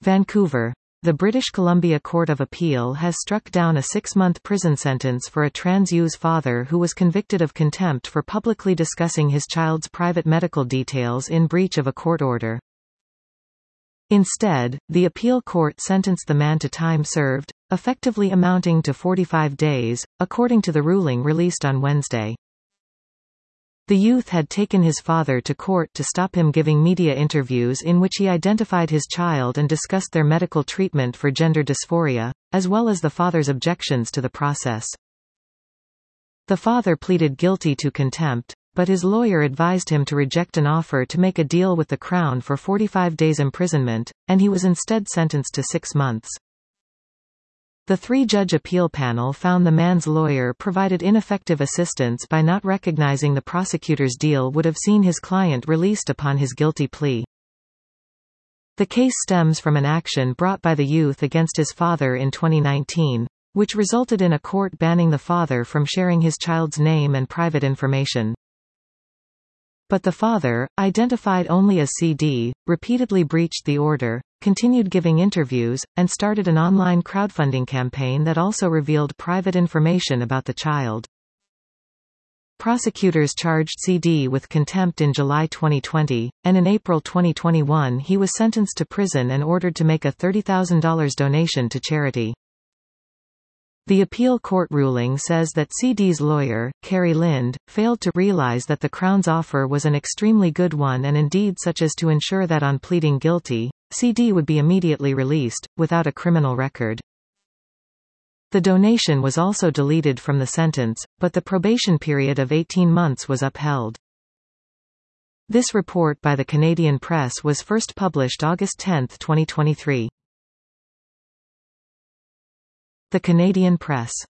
Vancouver. The British Columbia Court of Appeal has struck down a 6-month prison sentence for a trans-youth father who was convicted of contempt for publicly discussing his child's private medical details in breach of a court order. Instead, the appeal court sentenced the man to time served, effectively amounting to 45 days, according to the ruling released on Wednesday. The youth had taken his father to court to stop him giving media interviews in which he identified his child and discussed their medical treatment for gender dysphoria, as well as the father's objections to the process. The father pleaded guilty to contempt, but his lawyer advised him to reject an offer to make a deal with the Crown for 45 days imprisonment, and he was instead sentenced to 6 months. The 3-judge appeal panel found the man's lawyer provided ineffective assistance by not recognizing the prosecutor's deal would have seen his client released upon his guilty plea. The case stems from an action brought by the youth against his father in 2019, which resulted in a court banning the father from sharing his child's name and private information. But the father, identified only as CD, repeatedly breached the order, continued giving interviews, and started an online crowdfunding campaign that also revealed private information about the child. Prosecutors charged CD with contempt in July 2020, and in April 2021 he was sentenced to prison and ordered to make a $30,000 donation to charity. The appeal court ruling says that CD's lawyer, Carrie Lind, failed to realize that the Crown's offer was an extremely good one and indeed such as to ensure that on pleading guilty, CD would be immediately released, without a criminal record. The donation was also deleted from the sentence, but the probation period of 18 months was upheld. This report by the Canadian Press was first published August 10, 2023. The Canadian Press.